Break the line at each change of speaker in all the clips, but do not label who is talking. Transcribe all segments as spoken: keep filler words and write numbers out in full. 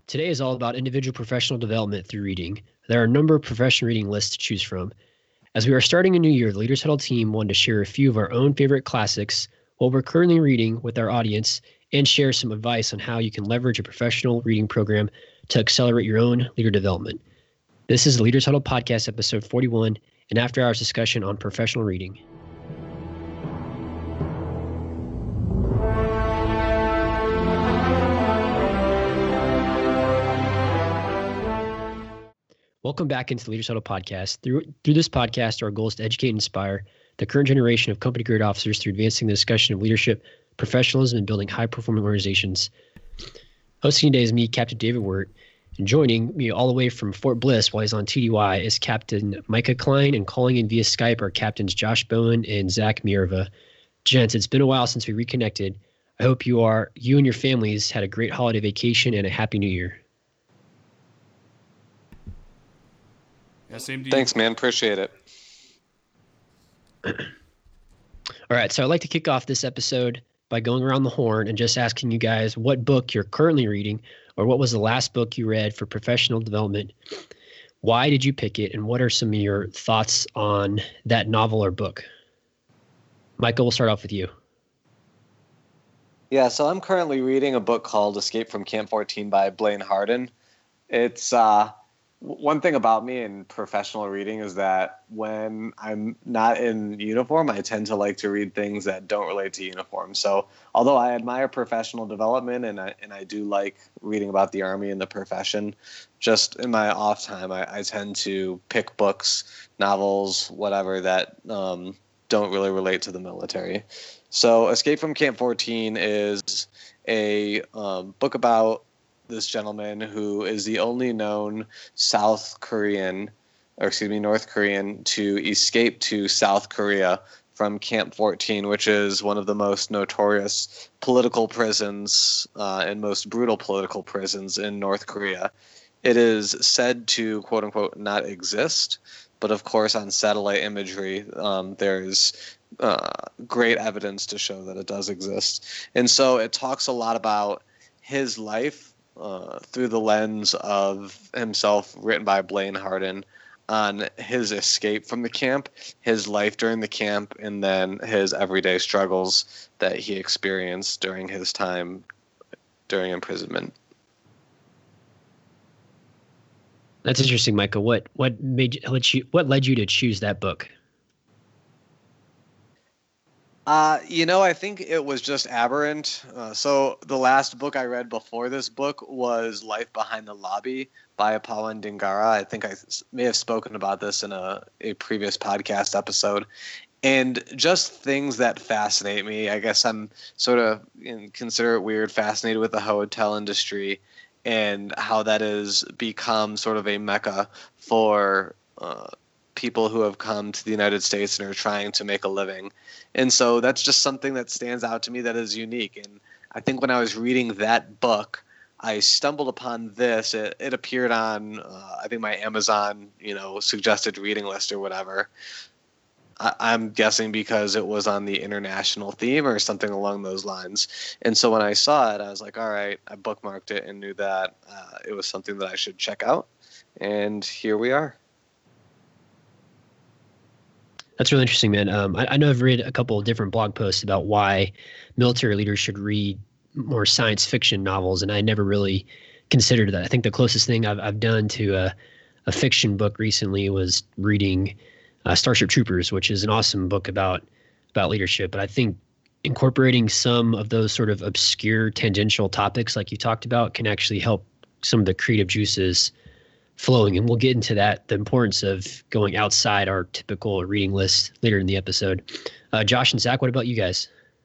Today is all about individual professional development through reading. There are a number of professional reading lists to choose from. As we are starting a new year, the Leaders Huddle team wanted to share a few of our own favorite classics, what we're currently reading with our audience, and share some advice on how you can leverage a professional reading program to accelerate your own leader development. This is the Leaders Huddle Podcast, episode forty-one, an after-hours discussion on professional reading. Welcome back into the Leaders Huddle Podcast. Through, through this podcast, our goal is to educate and inspire the current generation of company grade officers through advancing the discussion of leadership, professionalism, and building high-performing organizations. Hosting today is me, Captain David Wirt, and joining me all the way from Fort Bliss while he's on T D Y is Captain Micah Klein, and calling in via Skype are Captains Josh Bowen and Zach Mierva. Gents, it's been a while since we reconnected. I hope you are you and your families had a great holiday vacation and a happy new year.
Yeah, same to you.
Thanks, man. Appreciate it.
All right, so I'd like to kick off this episode by going around the horn and just asking you guys what book you're currently reading, or what was the last book you read for professional development. Why did you pick it, and what are some of your thoughts on that novel or book? Michael, we'll start off with you.
Yeah, so I'm currently reading a book called Escape from Camp fourteen by Blaine Harden. It's uh, one thing about me in professional reading is that when I'm not in uniform, I tend to like to read things that don't relate to uniform. So although I admire professional development and I, and I do like reading about the Army and the profession, just in my off time, I, I tend to pick books, novels, whatever that um, don't really relate to the military. So Escape from Camp fourteen is a um, book about this gentleman who is the only known South Korean, or excuse me, North Korean, to escape to South Korea from Camp fourteen, which is one of the most notorious political prisons uh, and most brutal political prisons in North Korea. It is said to, quote unquote, not exist, but of course on satellite imagery, um, there's uh, great evidence to show that it does exist. And so it talks a lot about his life Uh, through the lens of himself, written by Blaine Harden, on his escape from the camp, his life during the camp, and then his everyday struggles that he experienced during his time during imprisonment.
That's interesting, Michael. What what made you, let you what led you to choose that book?
Uh, you know, I think it was just aberrant. Uh, so the last book I read before this book was Life Behind the Lobby by Pawan Dingara. I think I may have spoken about this in a, a previous podcast episode. And just things that fascinate me. I guess I'm sort of, you know, consider it weird, fascinated with the hotel industry and how that has become sort of a mecca for uh, people who have come to the United States and are trying to make a living. And so that's just something that stands out to me that is unique. And I think when I was reading that book, I stumbled upon this. It, it appeared on, uh, I think, my Amazon, you know, suggested reading list or whatever. I, I'm guessing because it was on the international theme or something along those lines. And so when I saw it, I was like, all right, I bookmarked it and knew that uh, it was something that I should check out. And here we are.
That's really interesting, man. Um, I, I know I've read a couple of different blog posts about why military leaders should read more science fiction novels, and I never really considered that. I think the closest thing I've I've done to a, a fiction book recently was reading uh, Starship Troopers, which is an awesome book about about leadership. But I think incorporating some of those sort of obscure tangential topics like you talked about can actually help some of the creative juices flowing, and we'll get into that, the importance of going outside our typical reading list later in the episode. Uh, Josh and Zach, what about you guys?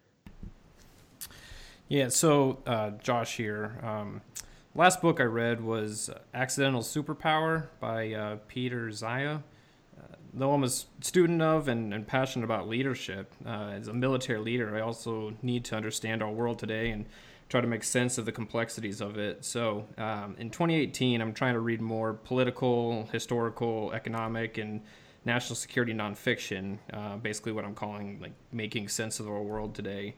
Yeah, so uh, Josh here. Um, last book I read was Accidental Superpower by uh, Peter Zaya. Uh, though I'm a student of and, and passionate about leadership, uh, as a military leader, I also need to understand our world today and try to make sense of the complexities of it. So um, in twenty eighteen, I'm trying to read more political, historical, economic, and national security nonfiction, uh, basically what I'm calling like making sense of our world today.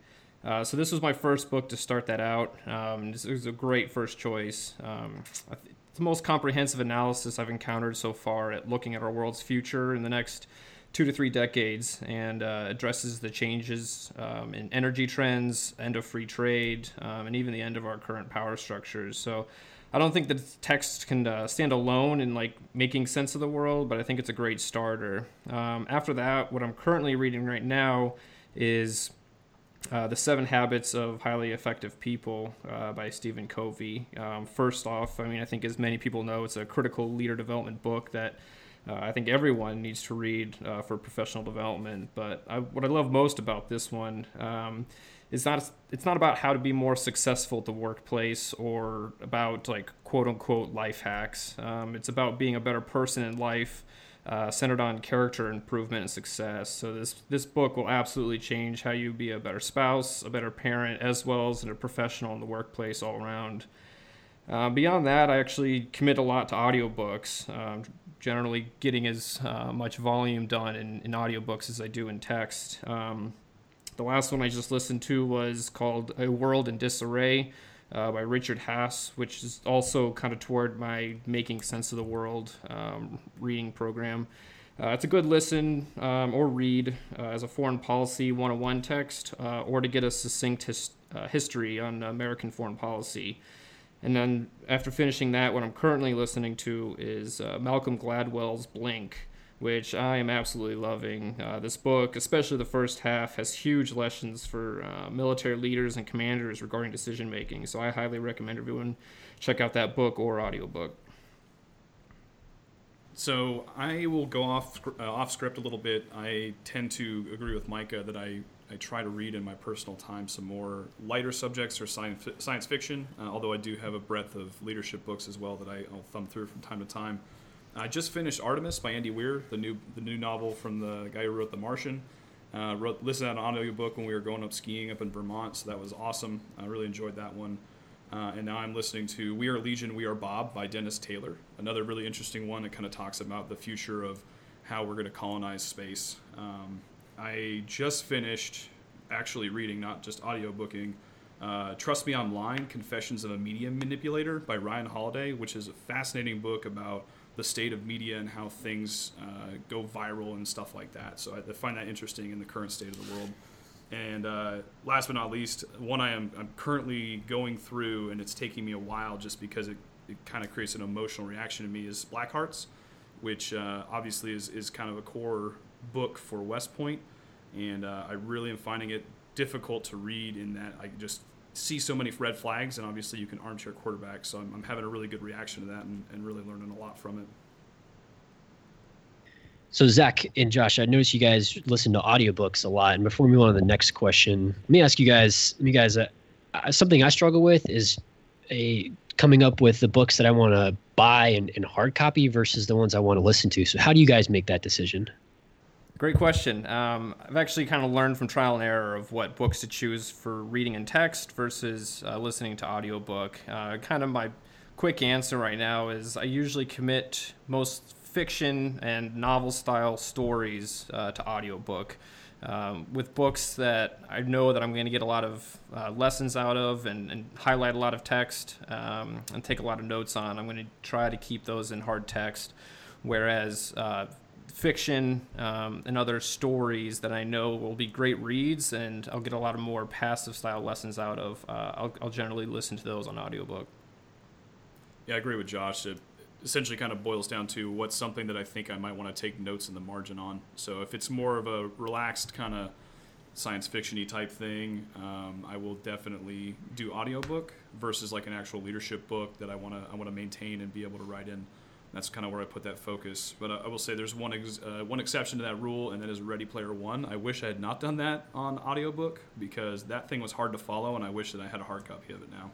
Uh, so this was my first book to start that out. Um, this was a great first choice. Um, I th- it's the most comprehensive analysis I've encountered so far at looking at our world's future in the next two to three decades, and uh, addresses the changes um, in energy trends, end of free trade, um, and even the end of our current power structures. So I don't think that text can uh, stand alone in like making sense of the world, but I think it's a great starter. Um, after that, what I'm currently reading right now is uh, The Seven Habits of Highly Effective People uh, by Stephen Covey. Um, first off, I mean, I think as many people know, it's a critical leader development book that Uh, I think everyone needs to read uh, for professional development. But I, what I love most about this one um, is not it's not about how to be more successful at the workplace or about like quote unquote life hacks. Um, it's about being a better person in life, uh, centered on character improvement and success. So this this book will absolutely change how you be a better spouse, a better parent, as well as a professional in the workplace all around. Uh, beyond that, I actually commit a lot to audiobooks, um, generally getting as uh, much volume done in, in audiobooks as I do in text. Um, the last one I just listened to was called A World in Disarray uh, by Richard Haas, which is also kind of toward my Making Sense of the World um, reading program. Uh, it's a good listen um, or read uh, as a foreign policy one oh one text uh, or to get a succinct his, uh, history on American foreign policy. And then after finishing that, what I'm currently listening to is uh, Malcolm Gladwell's Blink, which I am absolutely loving. Uh, this book, especially the first half, has huge lessons for uh, military leaders and commanders regarding decision making. So I highly recommend everyone check out that book or audiobook.
So I will go off uh, off script a little bit. I tend to agree with Micah that I, I try to read in my personal time some more lighter subjects or science science fiction, uh, although I do have a breadth of leadership books as well that I, I'll thumb through from time to time. I just finished Artemis by Andy Weir, the new the new novel from the guy who wrote The Martian. Uh, wrote, listened to an audiobook when we were going up skiing up in Vermont, so that was awesome. I really enjoyed that one. Uh, and now I'm listening to We Are Legion, We Are Bob by Dennis Taylor, another really interesting one that kind of talks about the future of how we're going to colonize space. Um, I just finished actually reading, not just audiobooking, uh, Trust Me Online, Confessions of a Media Manipulator by Ryan Holiday, which is a fascinating book about the state of media and how things uh, go viral and stuff like that. So I find that interesting in the current state of the world. And uh, last but not least, one I am I'm currently going through, and it's taking me a while just because it, it kind of creates an emotional reaction to me, is Black Hearts, which uh, obviously is, is kind of a core book for West Point. And uh, I really am finding it difficult to read in that I just see so many red flags, and obviously you can armchair quarterback. So I'm, I'm having a really good reaction to that and, and really learning a lot from it.
So Zach and Josh, I noticed you guys listen to audiobooks a lot. And before we move on to the next question, let me ask you guys, you guys, uh, something I struggle with is a coming up with the books that I want to buy in, in hard copy versus the ones I want to listen to. So how do you guys make that decision?
Great question. Um, I've actually kind of learned from trial and error of what books to choose for reading in text versus uh, listening to audiobook. Uh, kind of my quick answer right now is I usually commit most fiction and novel style stories uh, to audiobook. Um, with books that I know that I'm going to get a lot of uh, lessons out of and, and highlight a lot of text um, and take a lot of notes on, I'm going to try to keep those in hard text. Whereas uh, fiction um, and other stories that I know will be great reads and I'll get a lot of more passive style lessons out of, uh, I'll, I'll generally listen to those on audiobook.
Yeah, I agree with Josh. It essentially kind of boils down to what's something that I think I might want to take notes in the margin on. So if it's more of a relaxed kind of science fiction-y type thing, um, I will definitely do audiobook versus like an actual leadership book that I want to I want to maintain and be able to write in. That's kind of where I put that focus. But uh, I will say there's one ex- uh, one exception to that rule, and that is Ready Player One. I wish I had not done that on audiobook because that thing was hard to follow, and I wish that I had a hard copy of it now.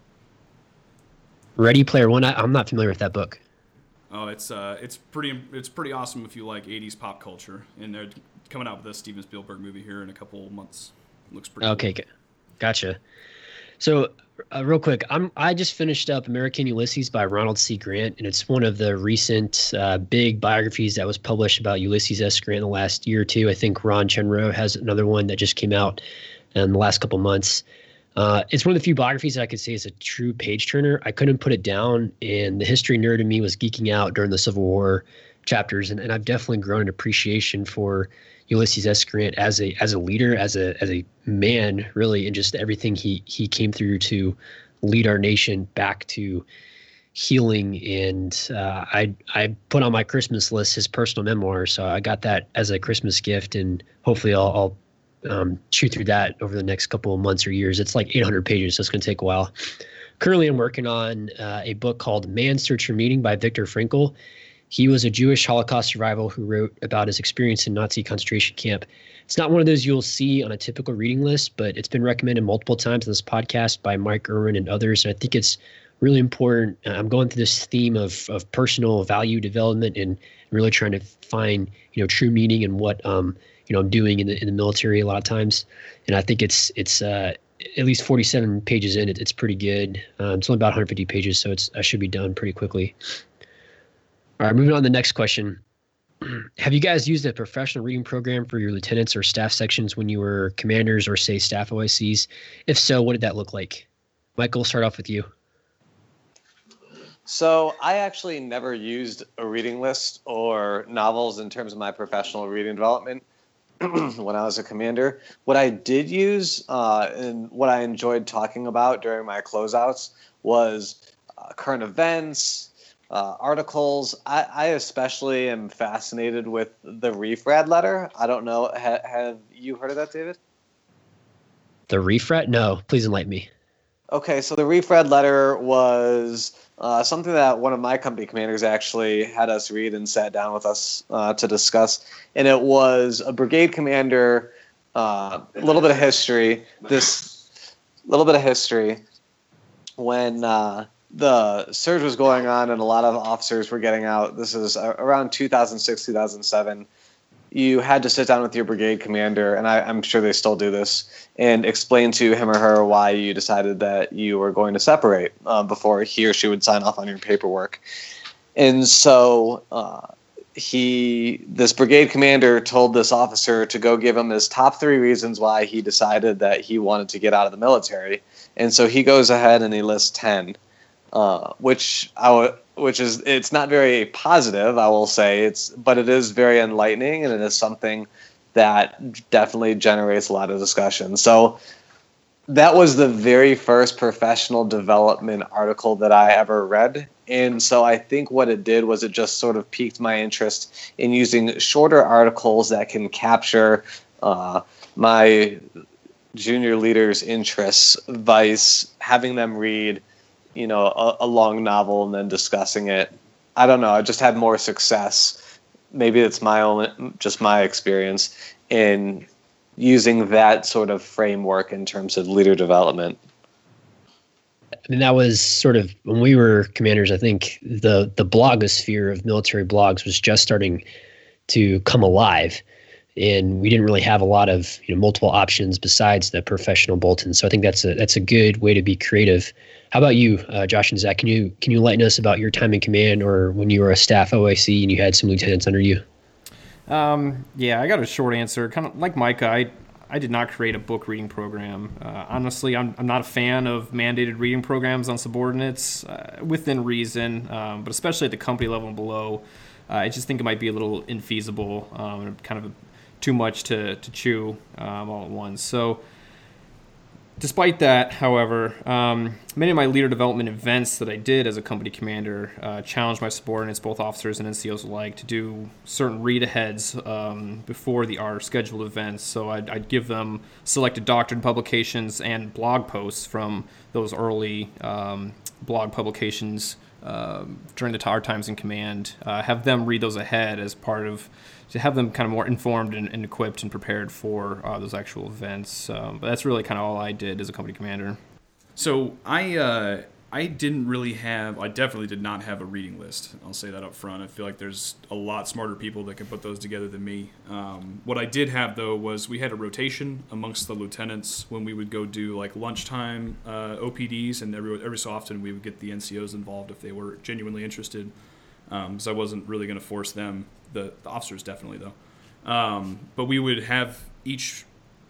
Ready Player One, I, I'm not familiar with that book.
Oh, it's uh, it's pretty it's pretty awesome if you like eighties pop culture, and they're coming out with a Steven Spielberg movie here in a couple months. It looks pretty.
Okay,
cool.
Gotcha. So, uh, real quick, I'm I just finished up American Ulysses by Ronald C. Grant, and it's one of the recent uh, big biographies that was published about Ulysses S. Grant in the last year or two. I think Ron Chenroe has another one that just came out in the last couple months. Uh, it's one of the few biographies that I could say is a true page turner. I couldn't put it down, and the history nerd in me was geeking out during the Civil War chapters, and, and I've definitely grown an appreciation for Ulysses S. Grant as a as a leader, as a as a man, really, and just everything he he came through to lead our nation back to healing. And uh, I I put on my Christmas list his personal memoir, so I got that as a Christmas gift, and hopefully I'll, I'll um, chew through that over the next couple of months or years. It's like eight hundred pages, so it's going to take a while. Currently, I'm working on uh, a book called Man's Search for Meaning by Viktor Frankl. He was a Jewish Holocaust survivor who wrote about his experience in Nazi concentration camp. It's not one of those you'll see on a typical reading list, but it's been recommended multiple times in this podcast by Mike Irwin and others. And I think it's really important. I'm going through this theme of of personal value development and really trying to find, you know, true meaning in what um you know I'm doing in the in the military a lot of times. And I think it's it's uh, at least forty-seven pages in. It, it's pretty good. Um, it's only about one hundred fifty pages, so it's I should be done pretty quickly. All right, moving on to the next question. Have you guys used a professional reading program for your lieutenants or staff sections when you were commanders or, say, staff O I Cs? If so, what did that look like? Michael, we'll start off with you.
So I actually never used a reading list or novels in terms of my professional reading development when I was a commander. What I did use uh, and what I enjoyed talking about during my closeouts was uh, current events, Uh, articles. I, I especially am fascinated with the Refrad letter. I don't know. Ha, have you heard of that, David?
The Refrad? No, please enlighten me.
Okay, so the Refrad letter was uh, something that one of my company commanders actually had us read and sat down with us uh, to discuss. And it was a brigade commander, uh, a little bit of history, this little bit of history when uh, the surge was going on and a lot of officers were getting out. This is around two thousand six, two thousand seven. You had to sit down with your brigade commander, and I, I'm sure they still do this, and explain to him or her why you decided that you were going to separate uh, before he or she would sign off on your paperwork. And so uh, he, this brigade commander told this officer to go give him his top three reasons why he decided that he wanted to get out of the military. And so he goes ahead and he lists ten. Uh, which I w- which is it's not very positive, I will say. It's but it is very enlightening, and it is something that definitely generates a lot of discussion. So that was the very first professional development article that I ever read, and so I think what it did was it just sort of piqued my interest in using shorter articles that can capture uh, my junior leaders' interests, vice having them read, you know, a, a long novel and then discussing it. I don't know. I just had more success. Maybe it's my own, just my experience in using that sort of framework in terms of leader development.
I mean, that was sort of when we were commanders. I think the the blogosphere of military blogs was just starting to come alive, and we didn't really have a lot of, you know, multiple options besides the professional bulletin. So I think that's a that's a good way to be creative. How about you, uh, Josh and Zach? Can you can you enlighten us about your time in command or when you were a staff O I C and you had some lieutenants under you?
Um, yeah, I got a short answer. Kind of like Micah, I I did not create a book reading program. Uh, honestly, I'm I'm not a fan of mandated reading programs on subordinates, uh, within reason, um, but especially at the company level and below. Uh, I just think it might be a little infeasible, um, kind of too much to to chew um, all at once. So. Despite that, however, um, many of my leader development events that I did as a company commander uh, challenged my subordinates, both officers and N C Os alike, to do certain read-aheads um, before the our scheduled events. So I'd, I'd give them selected doctrine publications and blog posts from those early um, blog publications uh, during the our times in command. Uh, have them read those ahead as part of to have them kind of more informed and, and equipped and prepared for uh, those actual events. Um, but that's really kind of all I did as a company commander.
So I uh, I didn't really have, I definitely did not have a reading list. I'll say that up front. I feel like there's a lot smarter people that can put those together than me. Um, what I did have, though, was we had a rotation amongst the lieutenants when we would go do like lunchtime uh, O P Ds, and every, every so often we would get the N C Os involved if they were genuinely interested. Um, so I wasn't really going to force them. The, the officers definitely, though. Um, but we would have each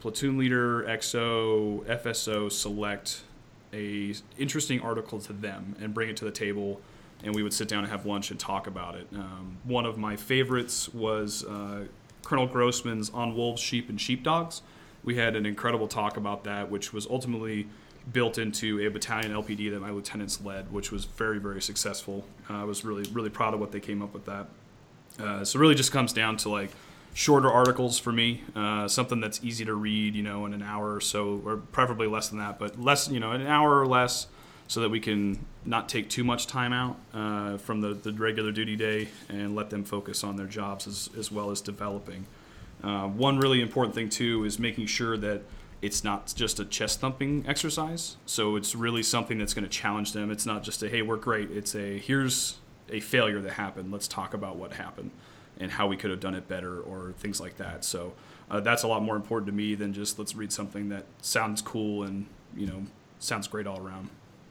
platoon leader, X O, F S O select a interesting article to them and bring it to the table, and we would sit down and have lunch and talk about it. Um, one of my favorites was uh, Colonel Grossman's On Wolves, Sheep, and Sheepdogs. We had an incredible talk about that, which was ultimately built into a battalion L P D that my lieutenants led, which was very, very successful. Uh, I was really, really proud of what they came up with that. Uh, so it really just comes down to like shorter articles for me, uh, something that's easy to read, you know, in an hour or so, or preferably less than that, but less, you know, an hour or less, so that we can not take too much time out uh, from the, the regular duty day and let them focus on their jobs as, as well as developing. Uh, one really important thing, too, is making sure that it's not just a chest thumping exercise. So it's really something that's going to challenge them. It's not just a, hey, we're great. It's a, here's a failure that happened. Let's talk about what happened and how we could have done it better, or things like that. So uh, that's a lot more important to me than just let's read something that sounds cool and, you know, sounds great all around.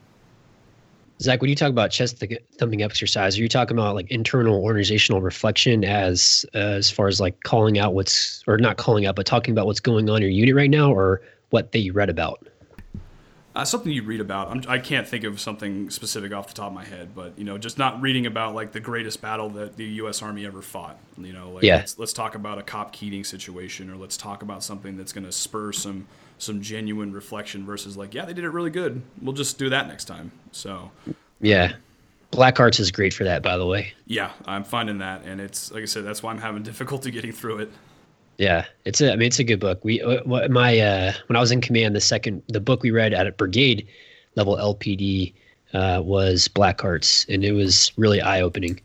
Zach, when you talk about chest thumping exercise, are you talking about like internal organizational reflection as uh, as far as like calling out what's, or not calling out, but talking about what's going on in your unit right now, or what they read about?
Uh, something you read about. I'm, I can't think of something specific off the top of my head, but, you know, just not reading about like the greatest battle that the U S Army ever fought. You know, like
yeah.
let's, let's talk about a Cop Keating situation, or let's talk about something that's going to spur some some genuine reflection versus like, yeah, they did it really good. We'll just do that next time. So,
yeah. Black Arts is great for that, by the way.
Yeah, I'm finding that. And it's, like I said, that's why I'm having difficulty getting through it.
Yeah, it's a, I mean, it's a good book. We, uh, my, uh, when I was in command, the second, the book we read at a brigade level L P D uh, was Black Arts, and it was really eye opening.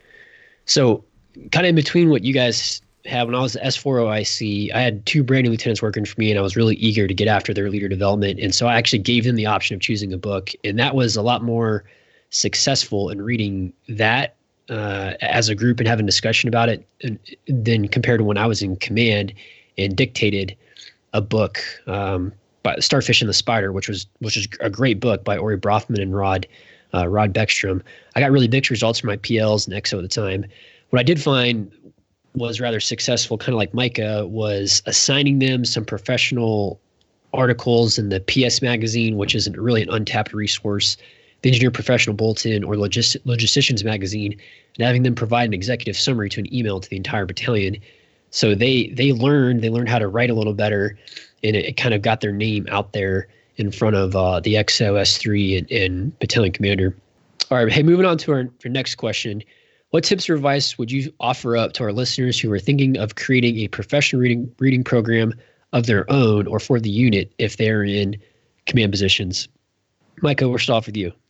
So kind of in between what you guys have, when I was S four O I C, I had two brand new lieutenants working for me, and I was really eager to get after their leader development. And so I actually gave them the option of choosing a book, and that was a lot more successful in reading that uh, as a group and having discussion about it than compared to when I was in command and dictated a book um, by Starfish and the Spider, which was which was a great book by Ori Brofman and Rod uh, Rod Beckstrom. I got really mixed results from my P Ls and X O at the time. What I did find was rather successful, kind of like Micah, was assigning them some professional articles in the P S magazine, which is really an untapped resource, the Engineer Professional Bulletin, or Logist- Logisticians magazine, and having them provide an executive summary to an email to the entire battalion. So they they learned they learned how to write a little better, and it, it kind of got their name out there in front of uh, the X O, S three, and, and battalion commander. All right, hey, moving on to our, our next question. What tips or advice would you offer up to our listeners who are thinking of creating a professional reading reading program of their own or for the unit if they're in command positions? Micah, we'll start off with you.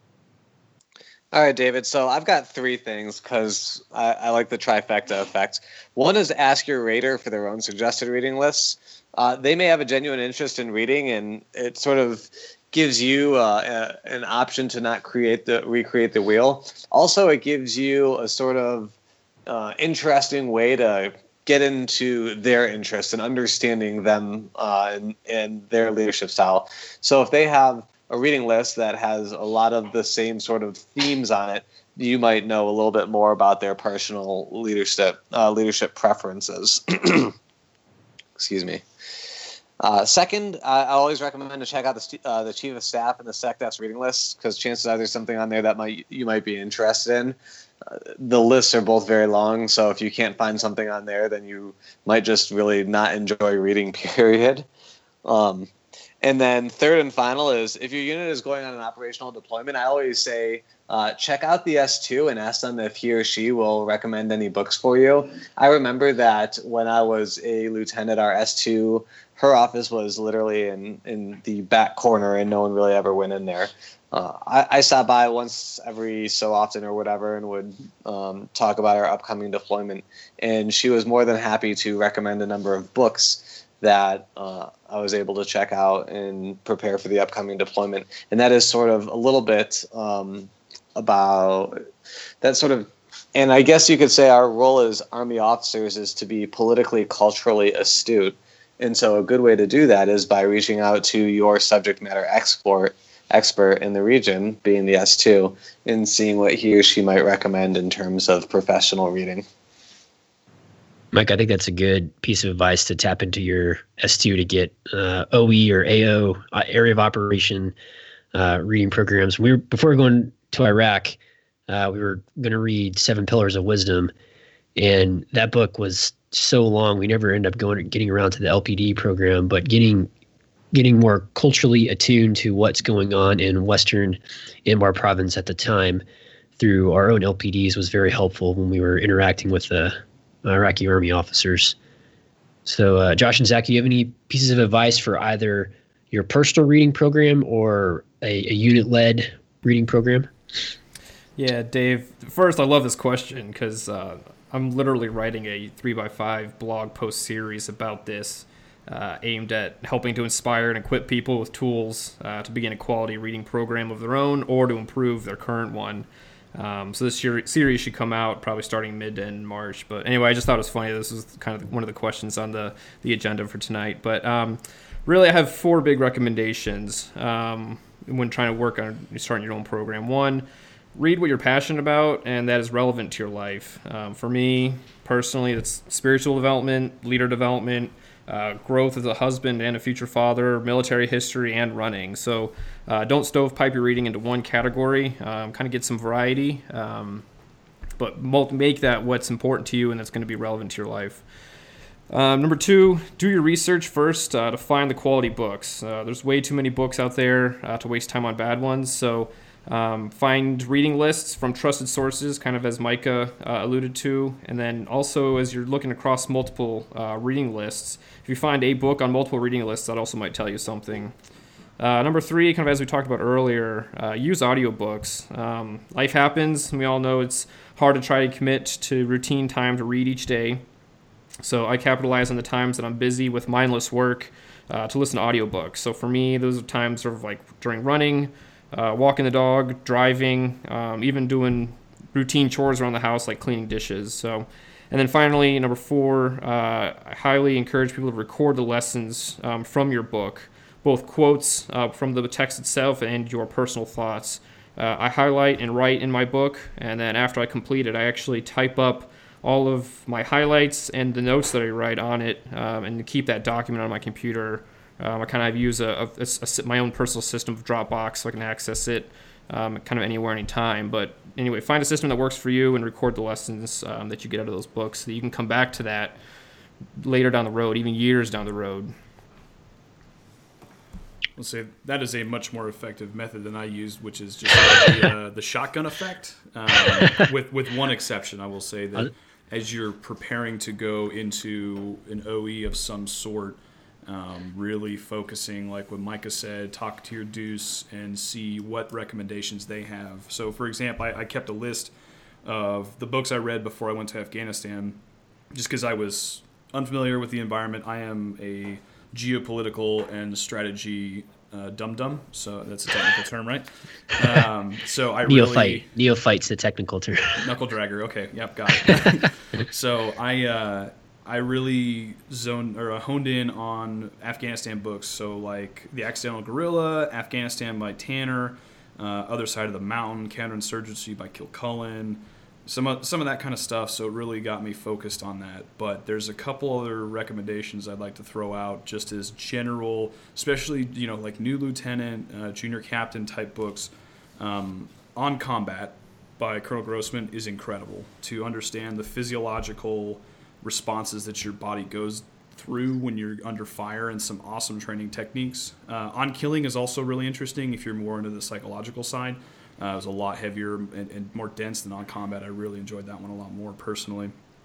All right, David. So I've got three things because I, I like the trifecta effect. One is ask your rater for their own suggested reading lists. Uh, they may have a genuine interest in reading, and it sort of gives you uh, a, an option to not create the recreate the wheel. Also, it gives you a sort of uh, interesting way to get into their interests and understanding them uh, and, and their leadership style. So if they have a reading list that has a lot of the same sort of themes on it, you might know a little bit more about their personal leadership uh, leadership preferences. Excuse me. Uh, second, I, I always recommend to check out the uh, the Chief of Staff and the SecDef's reading lists, because chances are there's something on there that might you might be interested in. Uh, the lists are both very long, so if you can't find something on there, then you might just really not enjoy reading, period. Um, And then third and final is, if your unit is going on an operational deployment, I always say uh, check out the S two and ask them if he or she will recommend any books for you. I remember that when I was a lieutenant, our S two, her office was literally in, in the back corner, and no one really ever went in there. Uh, I, I stopped by once every so often or whatever and would um, talk about our upcoming deployment. And she was more than happy to recommend a number of books that uh, I was able to check out and prepare for the upcoming deployment. And that is sort of a little bit um, about that sort of, and I guess you could say our role as Army officers is to be politically, culturally astute. And so a good way to do that is by reaching out to your subject matter expert, expert in the region, being the S two, and seeing what he or she might recommend in terms of professional reading.
Mike, I think that's a good piece of advice to tap into your S two to get uh, O E or A O, uh, area of operation uh, reading programs. We were before going to Iraq, uh, we were going to read Seven Pillars of Wisdom, and that book was so long we never ended up going getting around to the L P D program. But getting getting more culturally attuned to what's going on in Western Anbar province at the time through our own L P Ds was very helpful when we were interacting with the Iraqi Army officers. So, uh, Josh and Zach, do you have any pieces of advice for either your personal reading program or a, a unit-led reading program?
Yeah, Dave. First, I love this question because uh, I'm literally writing a three by five blog post series about this, uh, aimed at helping to inspire and equip people with tools uh, to begin a quality reading program of their own or to improve their current one. Um, so this year, series should come out probably starting mid to end March. But anyway, I just thought it was funny. This was kind of one of the questions on the, the agenda for tonight. But um, really, I have four big recommendations um, when trying to work on starting your own program. One, read what you're passionate about and that is relevant to your life. Um, for me, personally, it's spiritual development, leader development, uh, growth as a husband and a future father, military history, and running. So uh, don't stovepipe your reading into one category. Um, kind of get some variety, um, but make that what's important to you and that's going to be relevant to your life. Um, number two, do your research first uh, to find the quality books. Uh, there's way too many books out there uh, to waste time on bad ones. So um, find reading lists from trusted sources, kind of as Micah uh, alluded to. And then also as you're looking across multiple uh, reading lists, if you find a book on multiple reading lists, that also might tell you something. Uh, number three, kind of as we talked about earlier, uh, use audiobooks. Um, life happens, and we all know it's hard to try to commit to routine time to read each day. So I capitalize on the times that I'm busy with mindless work uh, to listen to audiobooks. So for me, those are times sort of like during running, uh, walking the dog, driving, um, even doing routine chores around the house like cleaning dishes. So, and then finally, number four, uh, I highly encourage people to record the lessons um, from your book, both quotes uh, from the text itself and your personal thoughts. Uh, I highlight and write in my book, and then after I complete it, I actually type up all of my highlights and the notes that I write on it, um, and to keep that document on my computer. Um, I kind of use a, a, a, my own personal system of Dropbox so I can access it um, kind of anywhere, anytime. But anyway, find a system that works for you and record the lessons um, that you get out of those books so that you can come back to that later down the road, even years down the road.
I'll say that is a much more effective method than I used, which is just the, uh, the shotgun effect, um, with with one exception. I will say that as you're preparing to go into an O E of some sort, um, really focusing, like what Micah said, talk to your deuce and see what recommendations they have. So, for example, I, I kept a list of the books I read before I went to Afghanistan, just because I was unfamiliar with the environment. I am a geopolitical and strategy uh, dum-dum, so that's a technical term, right? Um, so I
Neophyte.
really...
Neophyte's the technical term.
Knuckle dragger, okay, yep, got it. So I uh, I really zoned or honed in on Afghanistan books, so like The Accidental Guerrilla, Afghanistan by Tanner, uh, Other Side of the Mountain, Counterinsurgency by Kilcullen, Some of, some of that kind of stuff, so it really got me focused on that. But there's a couple other recommendations I'd like to throw out just as general, especially, you know, like New Lieutenant, uh, Junior Captain type books. Um, On Combat by Colonel Grossman is incredible to understand the physiological responses that your body goes through when you're under fire, and some awesome training techniques. Uh, On Killing is also really interesting if you're more into the psychological side. Uh, it was a lot heavier and, and more dense than On Combat. I really enjoyed that one a lot more personally.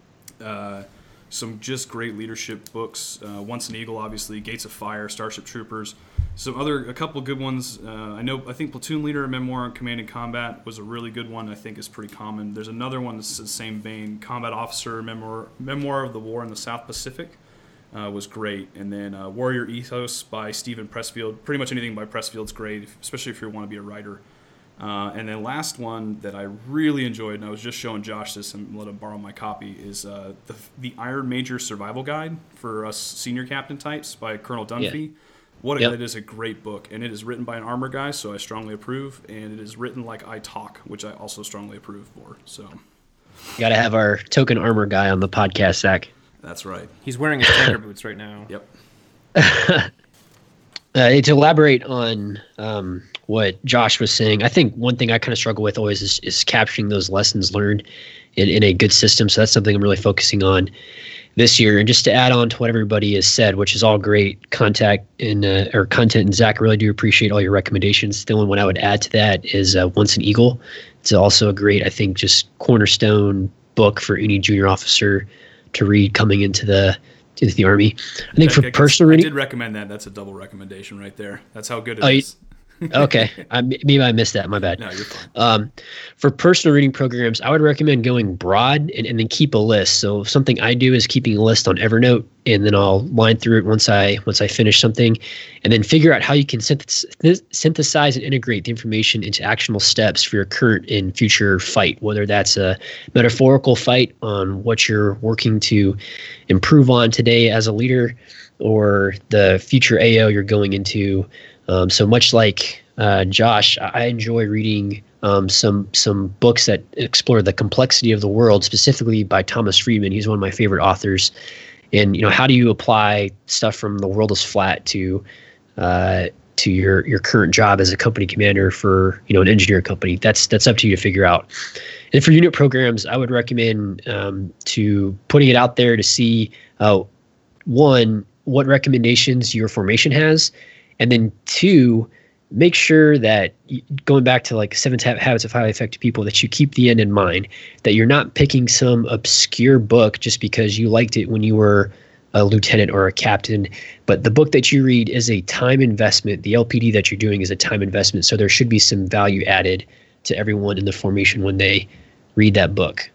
Uh, some just great leadership books. Uh, Once an Eagle, obviously. Gates of Fire, Starship Troopers. Some other, a couple good ones. Uh, I know, I think Platoon Leader, a Memoir on Command and Combat was a really good one. I think is pretty common. There's another one that's the same vein. Combat Officer, Memoir, Memoir of the War in the South Pacific. Uh, was great. And then uh, Warrior Ethos by Stephen Pressfield. Pretty much anything by Pressfield's great, especially if you want to be a writer. Uh, and then last one that I really enjoyed, and I was just showing Josh this and let him borrow my copy, is uh, the, the Iron Major Survival Guide for us senior captain types by Colonel Dunphy. Yeah. What a, yep. It is a great book, and it is written by an armor guy, so I strongly approve, and it is written like I talk, which I also strongly approve for. So,
you got to have our token armor guy on the podcast, Zach.
That's right.
He's wearing his tanker boots right now.
Yep.
uh, to elaborate on um, what Josh was saying, I think one thing I kind of struggle with always is, is capturing those lessons learned in, in a good system. So that's something I'm really focusing on this year. And just to add on to what everybody has said, which is all great contact and uh, or content, and Zach, I really do appreciate all your recommendations. The only one I would add to that is uh, Once an Eagle. It's also a great, I think, just cornerstone book for any junior officer to read coming into the into the Army. I think
I,
for
I,
personal reading,
I did recommend that. That's a double recommendation right there. That's how good it
oh,
is.
You, okay, I, maybe I missed that. My bad.
No, you're fine.
Um, for personal reading programs, I would recommend going broad and, and then keep a list. So something I do is keeping a list on Evernote, and then I'll line through it once I once I finish something, and then figure out how you can synth- synthesize and integrate the information into actionable steps for your current and future fight, whether that's a metaphorical fight on what you're working to improve on today as a leader, or the future A O you're going into. Um, so much like uh, Josh, I enjoy reading um, some some books that explore the complexity of the world, specifically by Thomas Friedman. He's one of my favorite authors. And you know, how do you apply stuff from The World is Flat to uh, to your your current job as a company commander for you know an engineering company? That's that's up to you to figure out. And for unit programs, I would recommend um, to putting it out there to see uh, one, what recommendations your formation has. And then two, make sure that, going back to like Seven Habits of Highly Effective People, that you keep the end in mind, that you're not picking some obscure book just because you liked it when you were a lieutenant or a captain, but the book that you read is a time investment. The L P D that you're doing is a time investment. So there should be some value added to everyone in the formation when they read that book.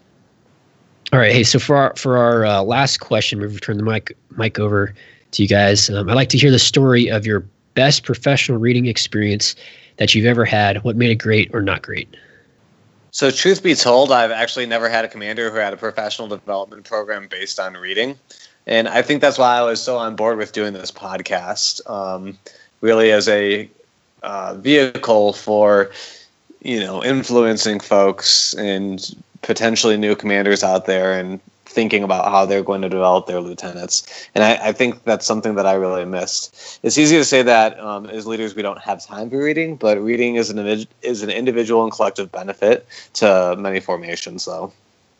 All right. Hey, so for our, for our uh, last question, we've turned the mic, mic over to you guys. Um, I'd like to hear the story of your best professional reading experience that you've ever had. What made it great or not great?
So truth be told, I've actually never had a commander who had a professional development program based on reading. And I think that's why I was so on board with doing this podcast, um, really as a uh, vehicle for, you know, influencing folks and potentially new commanders out there and thinking about how they're going to develop their lieutenants. And I, I think that's something that I really missed. It's easy to say that um, as leaders we don't have time for reading, but reading is an is an individual and collective benefit to many formations, though.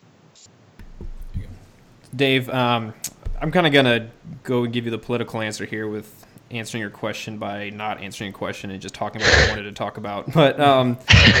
Dave, um, I'm kind of going to go and give you the political answer here with answering your question by not answering your question and just talking about what I wanted to talk about. But um,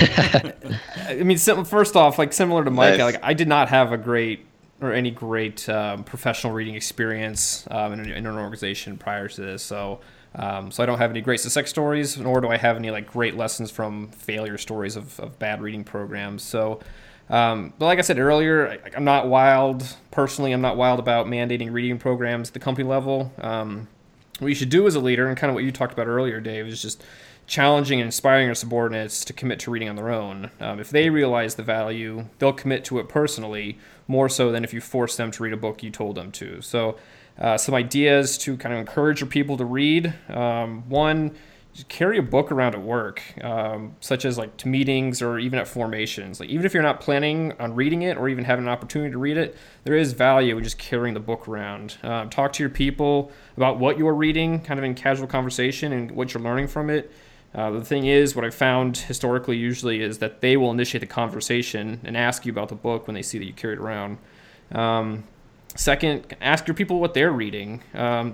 I mean, first off, like similar to Micah, nice. like I did not have a great or any great um, professional reading experience um, in, in an organization prior to this. So, um, so I don't have any great success stories, nor do I have any like great lessons from failure stories of, of bad reading programs. So, um, but like I said earlier, I, I'm not wild personally. I'm not wild about mandating reading programs at the company level. Um, what you should do as a leader, and kind of what you talked about earlier, Dave, is just challenging and inspiring your subordinates to commit to reading on their own. Um, if they realize the value, they'll commit to it personally, more so than if you force them to read a book you told them to. So uh, some ideas to kind of encourage your people to read. Um, one, just carry a book around at work, um, such as like to meetings or even at formations. Like even if you're not planning on reading it or even having an opportunity to read it, there is value in just carrying the book around. Um, talk to your people about what you're reading, kind of in casual conversation, and what you're learning from it. Uh, the thing is, what I've found historically usually is that they will initiate the conversation and ask you about the book when they see that you carry it around. Um, second, ask your people what they're reading. Um,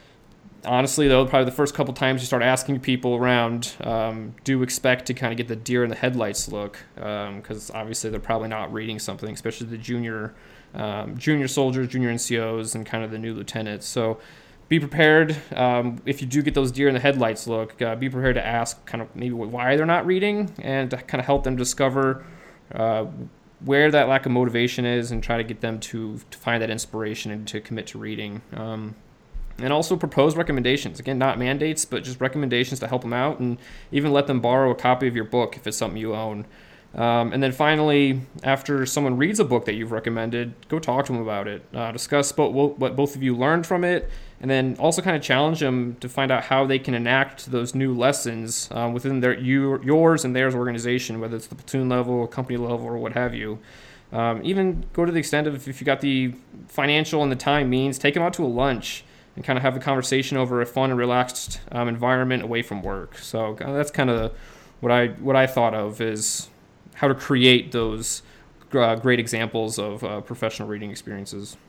honestly, though, probably the first couple times you start asking people around, um, do expect to kind of get the deer in the headlights look, because um, obviously they're probably not reading something, especially the junior um, junior soldiers, junior N C Os, and kind of the new lieutenants. So be prepared. Um, if you do get those deer in the headlights look, uh, be prepared to ask kind of maybe why they're not reading and to kind of help them discover uh, where that lack of motivation is and try to get them to, to find that inspiration and to commit to reading. Um, and also propose recommendations. Again, not mandates, but just recommendations to help them out, and even let them borrow a copy of your book if it's something you own. Um, and then finally, after someone reads a book that you've recommended, go talk to them about it. Uh, discuss bo- what both of you learned from it, and then also kind of challenge them to find out how they can enact those new lessons um, within their you, yours and theirs organization, whether it's the platoon level, company level, or what have you. Um, even go to the extent of if you got the financial and the time means, take them out to a lunch and kind of have a conversation over a fun and relaxed um, environment away from work. So uh, that's kind of what I what I thought of is how to create those uh, great examples of uh, professional reading experiences.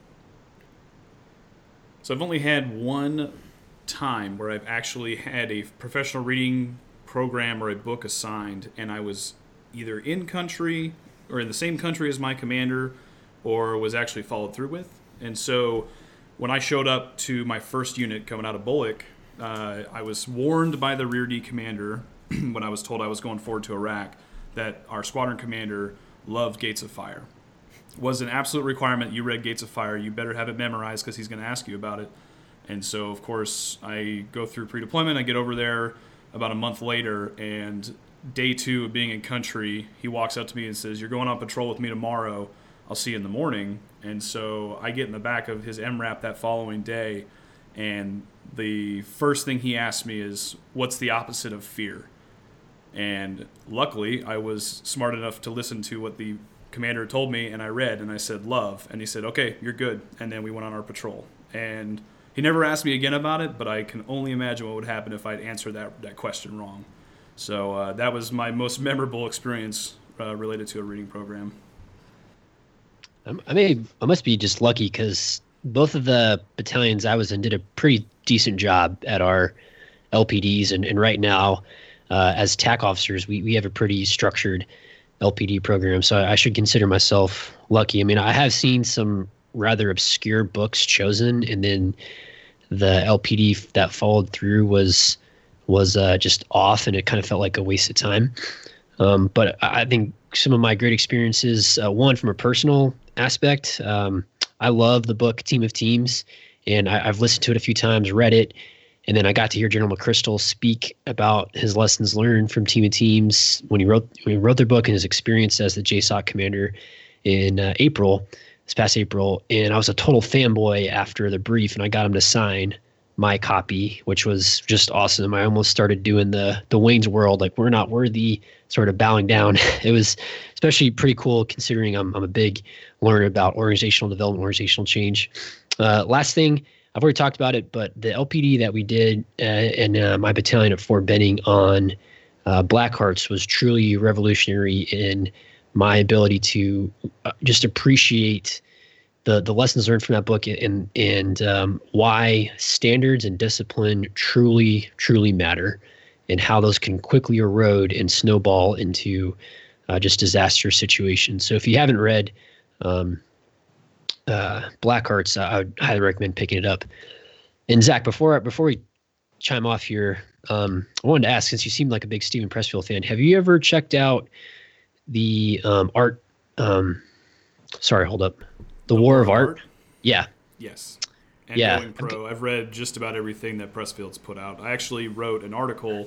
So I've only had one time where I've actually had a professional reading program or a book assigned, and I was either in country or in the same country as my commander, or was actually followed through with. And so when I showed up to my first unit coming out of Bullock, uh, I was warned by the Rear D commander when I was told I was going forward to Iraq that our squadron commander loved Gates of Fire. It was an absolute requirement. You read Gates of Fire, you better have it memorized because he's going to ask you about it. And so, of course, I go through pre-deployment. I get over there about a month later, and day two of being in country, he walks up to me and says, "You're going on patrol with me tomorrow. I'll see you in the morning." And so I get in the back of his M RAP that following day, and the first thing he asked me is, "What's the opposite of fear?" And luckily, I was smart enough to listen to what the commander told me, and I read, and I said, "Love." And he said, "Okay, you're good." And then we went on our patrol. And he never asked me again about it, but I can only imagine what would happen if I'd answered that, that question wrong. So uh, that was my most memorable experience uh, related to a reading program.
I may, I must be just lucky because both of the battalions I was in did a pretty decent job at our L P Ds, and, and right now, uh, as TAC officers, we, we have a pretty structured L P D program, so I should consider myself lucky. I mean, I have seen some rather obscure books chosen, and then the L P D that followed through was was uh, just off, and it kind of felt like a waste of time. Um, but I think some of my great experiences, uh, one from a personal aspect, um, I love the book Team of Teams, and I, I've listened to it a few times, read it, and then I got to hear General McChrystal speak about his lessons learned from Team of Teams when he wrote when he wrote their book and his experience as the J SOC commander in uh, April, this past April. And I was a total fanboy after the brief, and I got him to sign my copy, which was just awesome. I almost started doing the the Wayne's World, like we're not worthy, sort of bowing down. It was especially pretty cool considering I'm I'm a big learner about organizational development, organizational change. Uh, last thing, I've already talked about it, but the L P D that we did uh, in uh, my battalion at Fort Benning on uh, Black Hearts was truly revolutionary in my ability to uh, just appreciate the the lessons learned from that book, and and um, why standards and discipline truly truly matter, and how those can quickly erode and snowball into uh, just disastrous situations. So if you haven't read um, uh, Black Hearts, I would highly recommend picking it up. And Zach, before before we chime off here, um, I wanted to ask, since you seem like a big Steven Pressfield fan, have you ever checked out the um, art? Um, sorry, hold up. The, the War, War of Art? Art? Yeah.
Yes. And
yeah.
Going Pro. I've read just about everything that Pressfield's put out. I actually wrote an article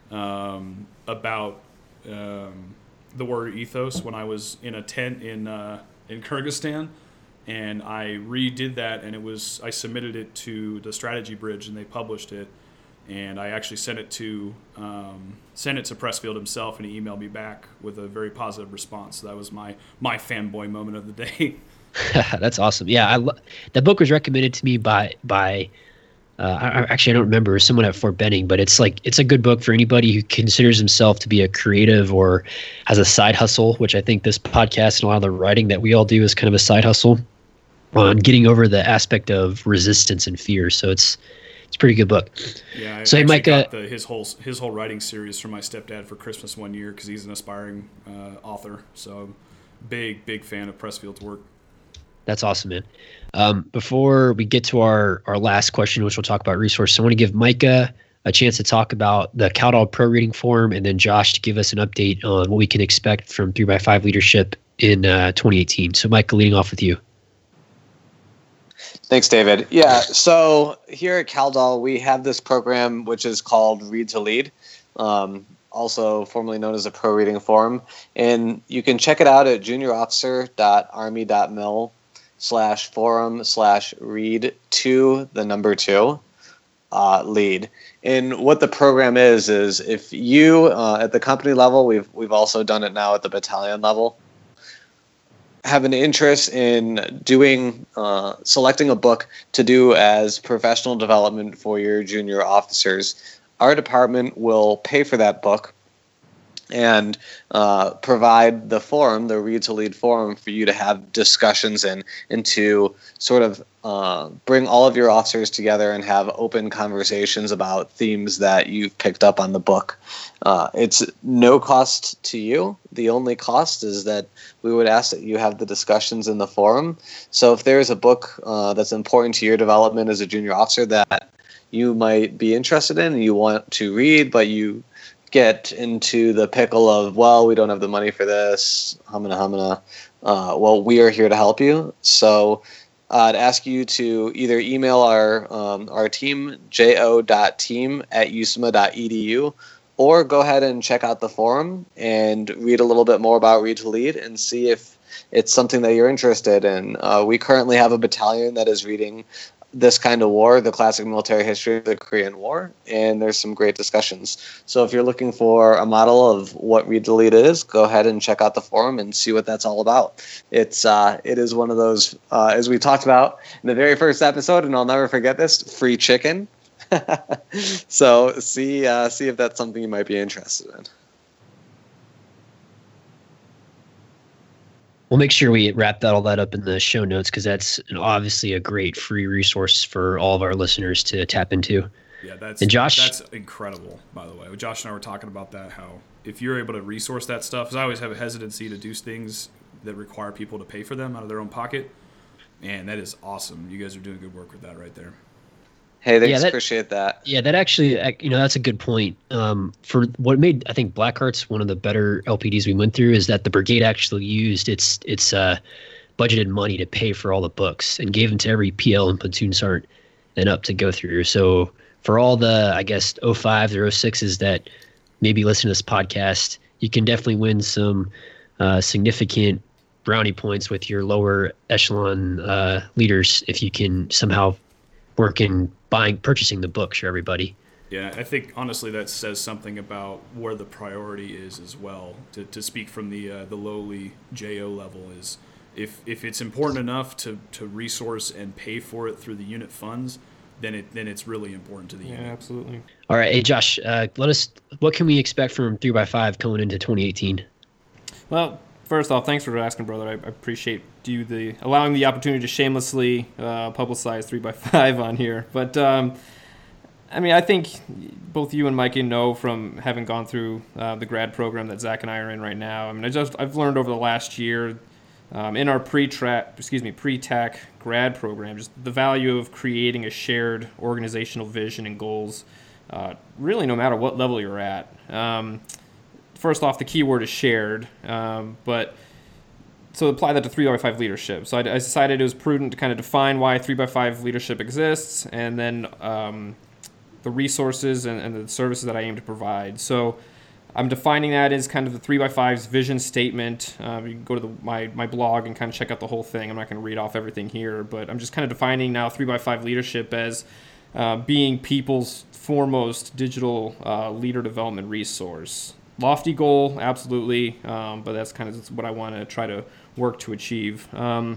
um, about um, the warrior ethos when I was in a tent in uh, in Kyrgyzstan, and I redid that, and it was I submitted it to the Strategy Bridge, and they published it. And I actually sent it to um, sent it to Pressfield himself, and he emailed me back with a very positive response. So that was my my fanboy moment of the day.
That's awesome. Yeah, I lo- that book was recommended to me by by uh, I, actually I don't remember, someone at Fort Benning, but it's like it's a good book for anybody who considers himself to be a creative or has a side hustle, which I think this podcast and a lot of the writing that we all do is kind of a side hustle on getting over the aspect of resistance and fear. So it's it's a pretty good book.
Yeah, I
so
actually
Mike,
got
uh,
the, his whole his whole writing series from my stepdad for Christmas one year because he's an aspiring uh, author. So big big fan of Pressfield's work.
That's awesome, man. Um, before we get to our, our last question, which we'll talk about resources, I want to give Micah a chance to talk about the Caldwell Pro Reading Forum, and then Josh to give us an update on what we can expect from three by five leadership in uh, twenty eighteen. So, Micah, leading off with you.
Thanks, David. Yeah, so here at Caldwell, we have this program which is called Read to Lead, um, also formerly known as the Pro Reading Forum, and you can check it out at junior officer dot army dot mil slash forum slash read to the number two uh, lead. And what the program is is if you uh, at the company level, we've we've also done it now at the battalion level. have an interest in doing, uh, selecting a book to do as professional development for your junior officers, our department will pay for that book and uh, provide the forum, the Read to Lead forum, for you to have discussions in, and to sort of uh, bring all of your officers together and have open conversations about themes that you've picked up on the book. Uh, it's no cost to you. The only cost is that we would ask that you have the discussions in the forum. So if there's a book uh, that's important to your development as a junior officer that you might be interested in and you want to read, but you get into the pickle of, well, we don't have the money for this, humana humana. Uh, well, we are here to help you. So uh, I'd ask you to either email our um, our team, jo dot team at usama dot e d u, or go ahead and check out the forum and read a little bit more about Read to Lead and see if it's something that you're interested in. Uh, we currently have a battalion that is reading this kind of war, the classic military history of the Korean War, and there's some great discussions. So if you're looking for a model of what Read to Lead is, go ahead and check out the forum and see what that's all about. It's uh, it is one of those, uh, as we talked about in the very first episode, and I'll never forget this, free chicken. So see uh, see if that's something you might be interested in.
We'll make sure we wrap that all that up in the show notes, because that's an, obviously a great free resource for all of our listeners to tap into.
Yeah, that's
and Josh,
that's incredible, by the way. Josh and I were talking about that, how if you're able to resource that stuff, because I always have a hesitancy to do things that require people to pay for them out of their own pocket. Man, that is awesome. You guys are doing good work with that right there.
Hey, thanks,
yeah, that,
appreciate that.
Yeah, that actually, you know, that's a good point. Um, for what made, I think, Blackheart's one of the better L P Ds we went through is that the brigade actually used its its uh, budgeted money to pay for all the books and gave them to every P L and platoon sergeant and up to go through. So for all the, I guess, oh fives or oh sixes that maybe listen to this podcast, you can definitely win some uh, significant brownie points with your lower echelon uh, leaders if you can somehow work in buying, purchasing the books for everybody.
Yeah, I think honestly that says something about where the priority is as well. To, to speak from the uh, the lowly J O level is, if if it's important enough to, to resource and pay for it through the unit funds, then it then it's really important to the
yeah,
unit.
Yeah, absolutely.
All right, hey Josh, uh, let us. What can we expect from three by five going into twenty eighteen?
Well, first off, thanks for asking, brother. I, I appreciate you the allowing the opportunity to shamelessly uh, publicize three by five on here. But um, I mean, I think both you and Mikey know from having gone through uh, the grad program that Zach and I are in right now. I mean, I just I've learned over the last year um, in our pre-track, excuse me, pre-tac grad program, just the value of creating a shared organizational vision and goals. Uh, really, no matter what level you're at. Um, first off, the key word is shared, um, but so apply that to three by five leadership. So I, I decided it was prudent to kind of define why three by five leadership exists, and then um, the resources and, and the services that I aim to provide. So I'm defining that as kind of the three by five's vision statement. Um, you can go to the, my, my blog and kind of check out the whole thing. I'm not going to read off everything here, but I'm just kind of defining now three by five leadership as uh, being people's foremost digital uh, leader development resource. Lofty goal, absolutely, um, but that's kind of what I want to try to work to achieve. Um,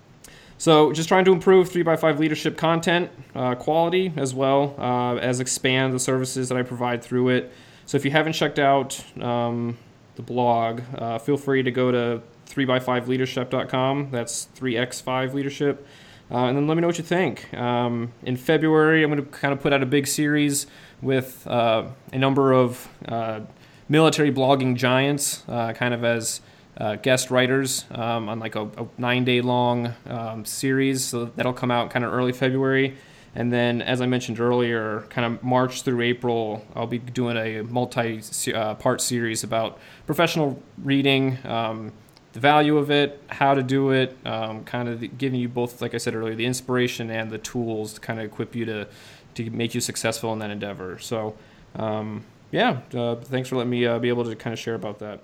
so just trying to improve three by five leadership content uh, quality, as well uh, as expand the services that I provide through it. So if you haven't checked out um, the blog, uh, feel free to go to three by five leadership dot com. That's three by five leadership. Uh, and then let me know what you think. Um, in February, I'm going to kind of put out a big series with uh, a number of uh, military blogging giants, uh, kind of as uh, guest writers um, on like a, a nine-day-long um, series. So that'll come out kind of early February. And then, as I mentioned earlier, kind of March through April, I'll be doing a multi-part uh, series about professional reading, um, the value of it, how to do it, um, kind of giving you both, like I said earlier, the inspiration and the tools to kind of equip you to, to make you successful in that endeavor. So, um, yeah, uh, thanks for letting me uh, be able to kind of share about that.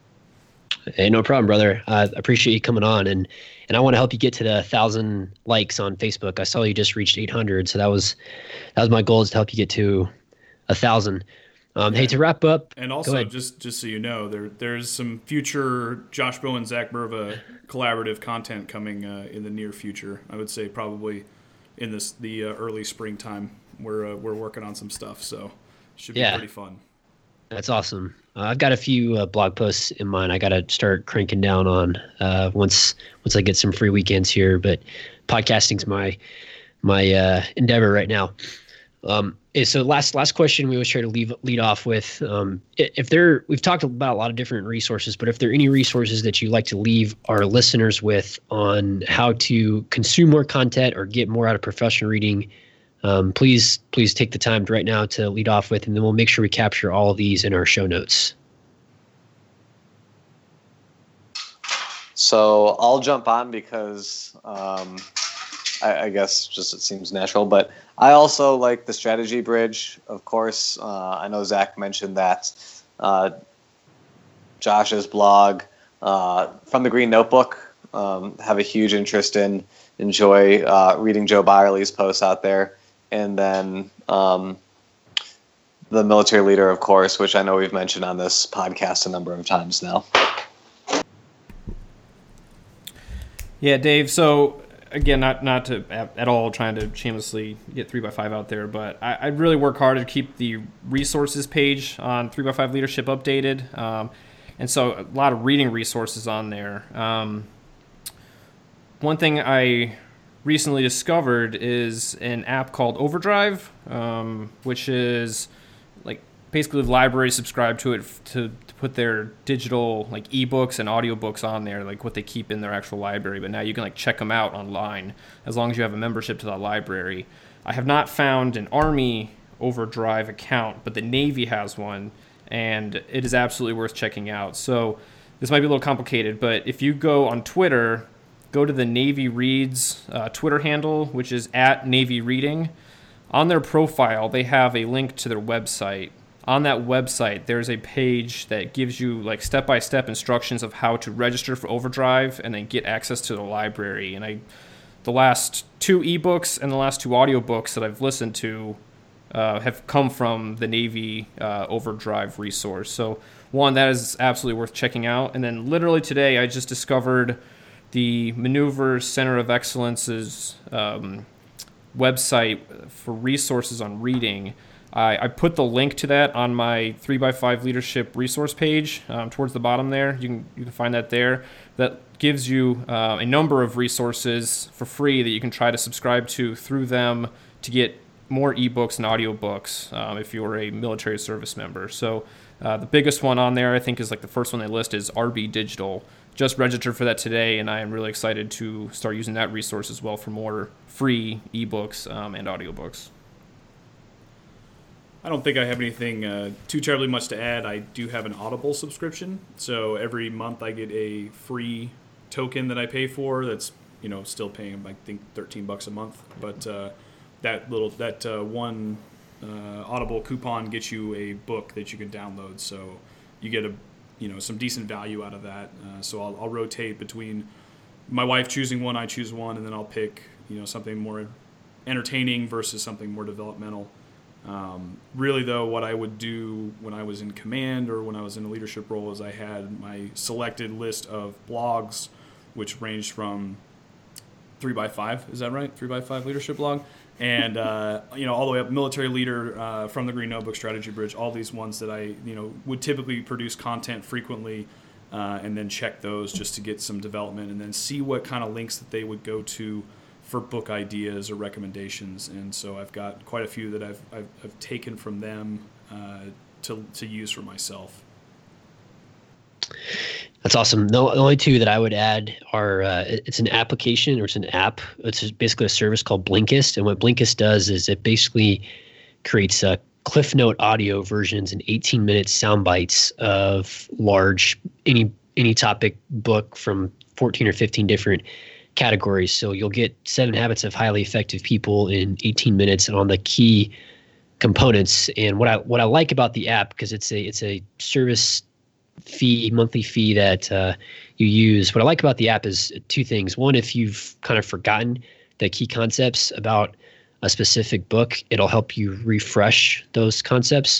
Hey, no problem, brother. I uh, appreciate you coming on, and and I want to help you get to the thousand likes on Facebook. I saw you just reached eight hundred, so that was that was my goal, is to help you get to a thousand. Um, hey, to wrap up,
and also just just so you know, there there's some future Josh Bowen, Zach Burva collaborative content coming uh, in the near future. I would say probably in this the uh, early springtime. We're uh, we're working on some stuff, so it should be yeah. pretty fun.
That's awesome. Uh, I've got a few uh, blog posts in mind. I got to start cranking down on uh, once once I get some free weekends here. But podcasting's my my uh, endeavor right now. Um, so last last question we always try to leave lead off with. Um, if there, we've talked about a lot of different resources, but if there are any resources that you'd like to leave our listeners with on how to consume more content or get more out of professional reading, um, please please take the time right now to lead off with, and then we'll make sure we capture all of these in our show notes.
So I'll jump on because um, I, I guess just it seems natural, but I also like the Strategy Bridge, of course. Uh, I know Zach mentioned that. Uh, Josh's blog, uh, From the Green Notebook, um, have a huge interest in, enjoy uh, reading Joe Byerly's posts out there. And then um, the Military Leader, of course, which I know we've mentioned on this podcast a number of times now.
Yeah, Dave, so again, not not to at, at all trying to shamelessly get three by five out there, but I, I really work hard to keep the resources page on three by five Leadership updated. Um, and so a lot of reading resources on there. Um, one thing I recently discovered is an app called Overdrive, um, which is like basically the library subscribe to it to, to put their digital like ebooks and audiobooks on there, like what they keep in their actual library. But now you can like check them out online as long as you have a membership to that library. I have not found an Army Overdrive account, but the Navy has one, and it is absolutely worth checking out. So this might be a little complicated, but if you go on Twitter, go to the Navy Reads uh, Twitter handle, which is at Navy Reading. On their profile, they have a link to their website. On that website, there's a page that gives you like step-by-step instructions of how to register for Overdrive and then get access to the library. And I, the last two ebooks and the last two audiobooks that I've listened to uh, have come from the Navy uh, Overdrive resource. So one, that is absolutely worth checking out. And then literally today, I just discovered the Maneuver Center of Excellence's um, website for resources on reading. I, I put the link to that on my three by five Leadership resource page um, towards the bottom there. You can you can find that there. That gives you uh, a number of resources for free that you can try to subscribe to through them to get more ebooks and audiobooks um, if you're a military service member. So uh, the biggest one on there, I think, is like the first one they list is R B Digital. Just registered for that today, and I am really excited to start using that resource as well for more free ebooks um, and audiobooks.
I don't think I have anything uh, too terribly much to add. I do have an Audible subscription, so every month I get a free token that I pay for. That's, you know, still paying I think thirteen bucks a month, but uh, that little that uh, one uh, Audible coupon gets you a book that you can download. So you get a you know some decent value out of that. Uh, so I'll, I'll rotate between my wife choosing one, I choose one, and then I'll pick you know something more entertaining versus something more developmental. Um, really, though, what I would do when I was in command or when I was in a leadership role is I had my selected list of blogs, which ranged from three by five, is that right? three by five leadership blog. And, uh, you know, all the way up, Military Leader, uh, From the Green Notebook, Strategy Bridge, all these ones that I, you know, would typically produce content frequently uh, and then check those just to get some development and then see what kind of links that they would go to for book ideas or recommendations. And so I've got quite a few that I've I've, I've taken from them uh, to to use for myself.
That's awesome. The, the only two that I would add are uh, it's an application or it's an app. It's basically a service called Blinkist, and what Blinkist does is it basically creates a Cliff Note audio versions and eighteen minute sound bites of large any any topic book from fourteen or fifteen different categories. So you'll get Seven Habits of Highly Effective People in eighteen minutes and on the key components. And what I what I like about the app, because it's a it's a service fee, monthly fee that uh, you use. What I like about the app is two things. One, if you've kind of forgotten the key concepts about a specific book, it'll help you refresh those concepts.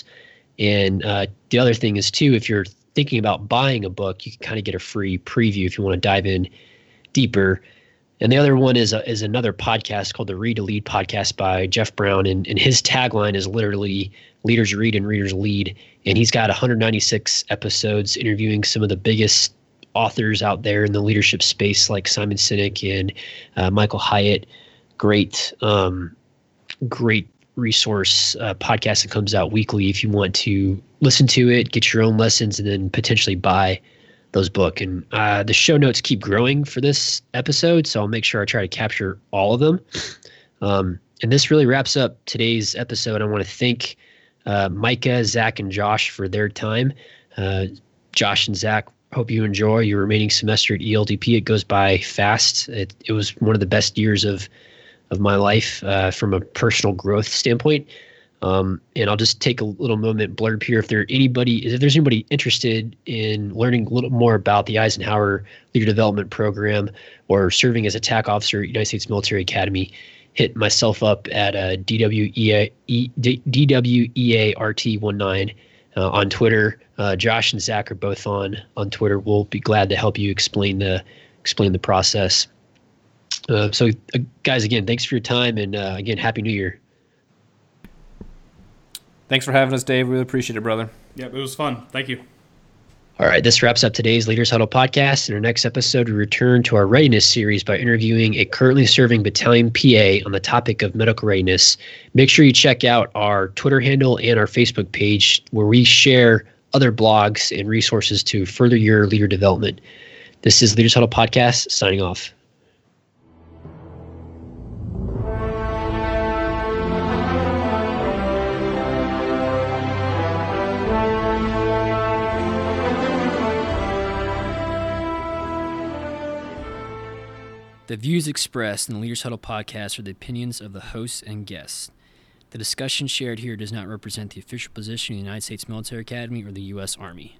And uh, the other thing is too, if you're thinking about buying a book, you can kind of get a free preview if you want to dive in deeper. And the other one is a, is another podcast called the Read to Lead podcast by Jeff Brown. And, and his tagline is literally leaders read and readers lead. And he's got one hundred ninety-six episodes interviewing some of the biggest authors out there in the leadership space, like Simon Sinek and uh, Michael Hyatt. Great, um, great resource uh, podcast that comes out weekly if you want to listen to it, get your own lessons, and then potentially buy those book. And uh, the show notes keep growing for this episode, so I'll make sure I try to capture all of them. Um, and this really wraps up today's episode. I want to thank uh, Micah, Zach, and Josh for their time. Uh, Josh and Zach, hope you enjoy your remaining semester at E L D P. It goes by fast. It, it was one of the best years of of my life uh, from a personal growth standpoint. Um, and I'll just take a little moment blurb here. If there anybody, if there's anybody interested in learning a little more about the Eisenhower Leader Development Program or serving as a TAC officer at United States Military Academy, hit myself up at uh, D W E A D W E A R T nineteen uh, on Twitter. Uh, Josh and Zach are both on on Twitter. We'll be glad to help you explain the explain the process. Uh, so, uh, guys, again, thanks for your time, and uh, again, Happy New Year.
Thanks for having us, Dave. Really appreciate it, brother.
Yeah, it was fun. Thank you.
All right, this wraps up today's Leaders Huddle podcast. In our next episode, we return to our readiness series by interviewing a currently serving battalion P A on the topic of medical readiness. Make sure you check out our Twitter handle and our Facebook page, where we share other blogs and resources to further your leader development. This is Leaders Huddle podcast, signing off.
The views expressed in the Leaders Huddle podcast are the opinions of the hosts and guests. The discussion shared here does not represent the official position of the United States Military Academy or the U S Army.